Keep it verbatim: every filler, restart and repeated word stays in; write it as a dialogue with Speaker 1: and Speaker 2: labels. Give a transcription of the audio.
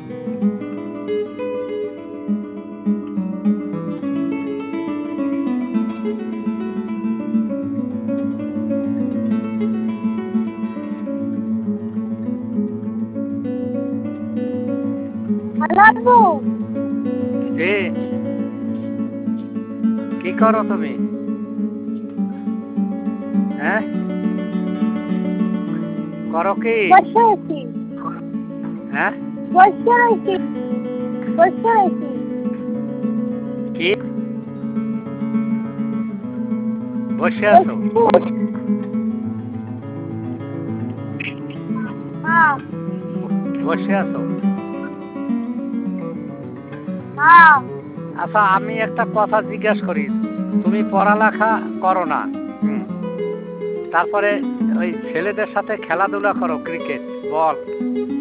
Speaker 1: Hello.
Speaker 2: জি, কি করো তুমি? হ্যাঁ, করো কি?
Speaker 1: বসে আছি।
Speaker 2: হ্যাঁ,
Speaker 1: বসে আছি। বসে আছি।
Speaker 2: কি বসে আছো?
Speaker 1: হ্যাঁ।
Speaker 2: বসে আছো?
Speaker 1: হ্যাঁ।
Speaker 2: আচ্ছা, আমি একটা কথা জিজ্ঞাসা করি। তুমি পড়ালেখা করো না, হুম, তারপরে ওই ছেলেদের সাথে খেলাধুলা করো, ক্রিকেট বল,